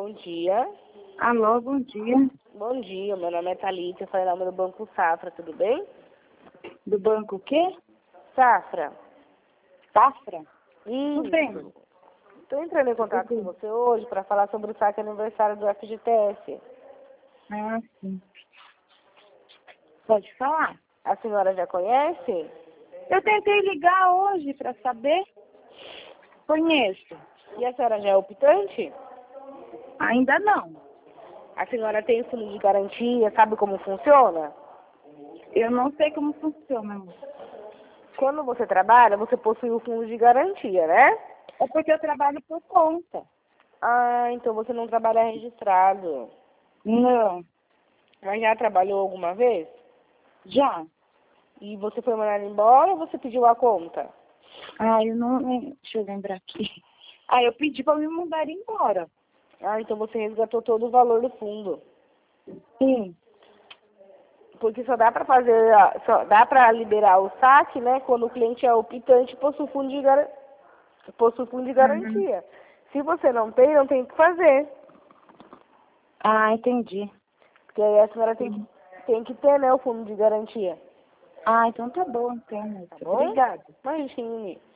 Bom dia. Alô, bom dia. Bom dia, meu nome é Thalita, eu falei nome do Banco Safra, tudo bem? Do banco o quê? Safra. Safra? Isso. Tudo bem. Estou entrando em contato com você hoje para falar sobre o saque aniversário do FGTS. Ah, sim. Pode falar. A senhora já conhece? Eu tentei ligar hoje para saber. Conheço. E a senhora já é optante? Ainda não. A senhora tem fundo de garantia, sabe como funciona? Eu não sei como funciona. Quando você trabalha, você possui o fundo de garantia, né? É porque eu trabalho por conta. Ah, então você não trabalha registrado. Não. Mas já trabalhou alguma vez? Já. E você foi mandado embora ou você pediu a conta? Ah, eu não... Deixa eu lembrar aqui. Ah, eu pedi para me mandar embora. Ah, então você resgatou todo o valor do fundo. Sim. Porque só dá para fazer, só dá para liberar o saque, né, quando o cliente é optante e possui fundo de, possui fundo de garantia. Se você não tem o que fazer. Ah, entendi. Porque aí a senhora tem que ter, né, o fundo de garantia. Ah, então tá bom, então. Tá bom? Obrigada. Imagine.